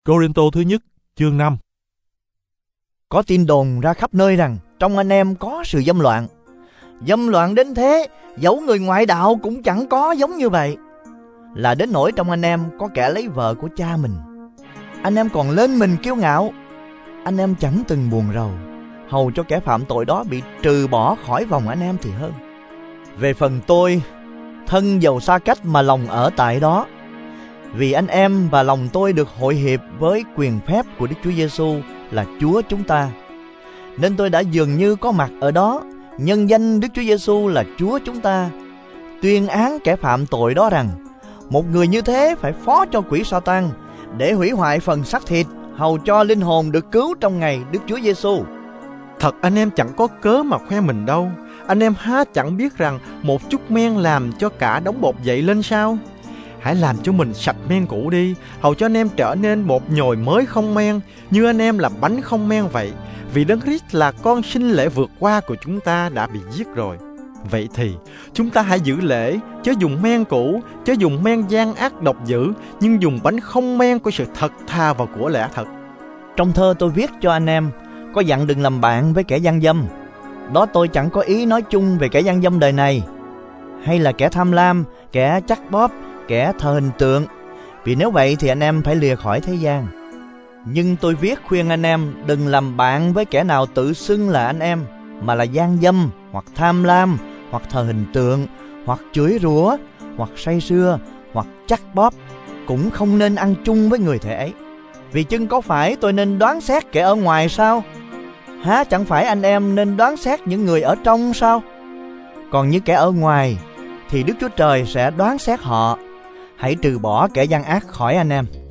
Cô-rinh-tô thứ nhất chương 5. Có tin đồn ra khắp nơi rằng trong anh em có sự dâm loạn. Dâm loạn đến thế, dẫu người ngoại đạo cũng chẳng có giống như vậy. Là đến nỗi trong anh em có kẻ lấy vợ của cha mình. Anh em còn lên mình kiêu ngạo. Anh em chẳng từng buồn rầu, hầu cho kẻ phạm tội đó bị trừ bỏ khỏi vòng anh em thì hơn. Về phần tôi, thân dầu xa cách mà lòng ở tại đó, vì anh em và lòng tôi được hội hiệp với quyền phép của Đức Chúa Giêsu là Chúa chúng ta, nên tôi đã dường như có mặt ở đó, nhân danh Đức Chúa Giêsu là Chúa chúng ta, tuyên án kẻ phạm tội đó rằng một người như thế phải phó cho quỷ Sa-tan để hủy hoại phần xác thịt, hầu cho linh hồn được cứu trong ngày Đức Chúa Giêsu. Thật anh em chẳng có cớ mà khoe mình đâu. Anh em há chẳng biết rằng một chút men làm cho cả đống bột dậy lên sao? Hãy làm cho mình sạch men cũ đi, hầu cho anh em trở nên một nhồi mới không men, như anh em là bánh không men vậy. Vì Đấng Christ là con sinh lễ vượt qua của chúng ta đã bị giết rồi. Vậy thì chúng ta hãy giữ lễ, chớ dùng men cũ, chớ dùng men gian ác độc dữ, nhưng dùng bánh không men của sự thật thà và của lẽ thật. Trong thơ tôi viết cho anh em có dặn đừng làm bạn với kẻ gian dâm. Đó tôi chẳng có ý nói chung về kẻ gian dâm đời này, hay là kẻ tham lam, kẻ chắc bóp, kẻ thờ hình tượng, vì nếu vậy thì anh em phải lìa khỏi thế gian. Nhưng tôi viết khuyên anh em đừng làm bạn với kẻ nào tự xưng là anh em, mà là gian dâm, hoặc tham lam, hoặc thờ hình tượng, hoặc chửi rủa, hoặc say sưa, hoặc chắc bóp. Cũng không nên ăn chung với người thể ấy. Vì chưng có phải tôi nên đoán xét kẻ ở ngoài sao? Há chẳng phải anh em nên đoán xét những người ở trong sao? Còn những kẻ ở ngoài thì Đức Chúa Trời sẽ đoán xét họ. Hãy trừ bỏ kẻ gian ác khỏi anh em.